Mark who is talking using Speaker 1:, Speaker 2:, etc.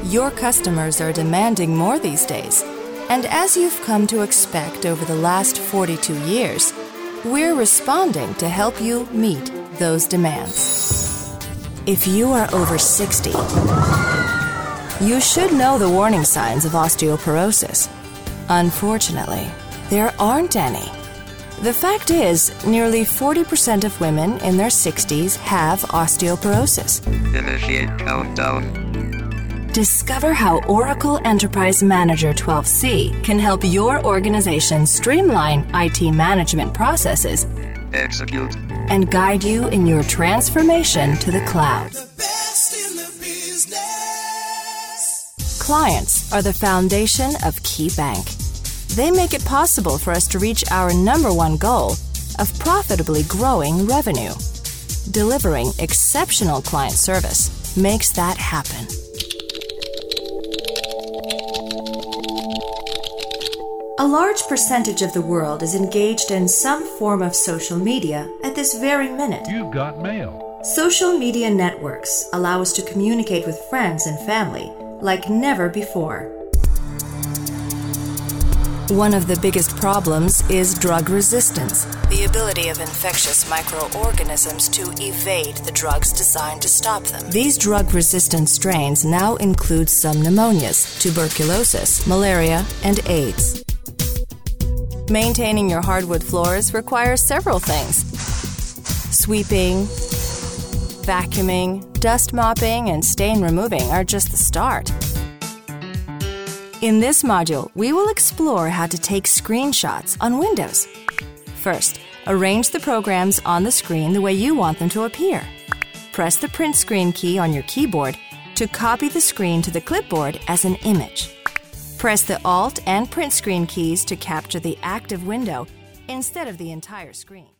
Speaker 1: Your customers are demanding more these days, and as you've come to expect over the last 42 years, we're responding to help you meet those demands. If you are over 60, you should know the warning signs of osteoporosis. Unfortunately, there aren't any. The fact is, nearly 40% of women in their 60s have osteoporosis.
Speaker 2: Initiate countdown.
Speaker 1: Discover how Oracle Enterprise Manager 12c can help your organization streamline IT management processes
Speaker 2: Execute.
Speaker 1: and guide you in your transformation to the cloud.
Speaker 3: The best in the business.
Speaker 1: Clients are the foundation of KeyBank. They make it possible for us to reach our #1 goal of profitably growing revenue. Delivering exceptional client service makes that happen. A large percentage of the world is engaged in some form of social media at this very minute.
Speaker 4: You've got mail.
Speaker 1: Social media networks allow us to communicate with friends and family like never before. One of the biggest problems is drug resistance, the ability of infectious microorganisms to evade the drugs designed to stop them. These drug-resistant strains now include some pneumonias, tuberculosis, malaria, and AIDS. Maintaining your hardwood floors requires several things: sweeping, vacuuming, dust mopping, and stain removing are just the start. In this module, we will explore how to take screenshots on Windows. First, arrange the programs on the screen the way you want them to appear. Press the print screen key on your keyboard to copy the screen to the clipboard as an image. Press the Alt and print screen keys to capture the active window instead of the entire screen.